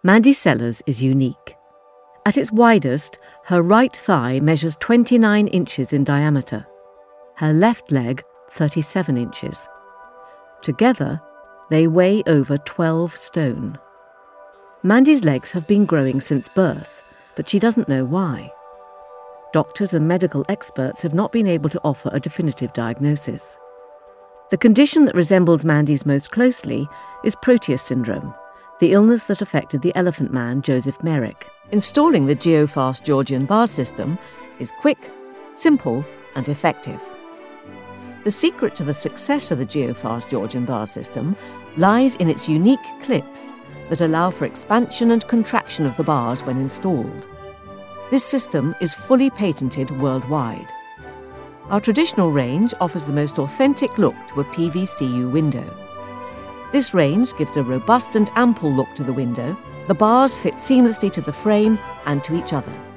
Mandy Sellers is unique. At its widest, her right thigh measures 29 inches in diameter, her left leg 37 inches. Together, they weigh over 12 stone. Mandy's legs have been growing since birth, but she doesn't know why. Doctors and medical experts have not been able to offer a definitive diagnosis. The condition that resembles Mandy's most closely is Proteus syndrome, the illness that affected the elephant man Joseph Merrick. Installing the Geofast Georgian bar system is quick, simple and effective. The secret to the success of the Geofast Georgian bar system lies in its unique clips that allow for expansion and contraction of the bars when installed. This system is fully patented worldwide. Our traditional range offers the most authentic look to a PVCU window. This range gives a robust and ample look to the window. The bars fit seamlessly to the frame and to each other.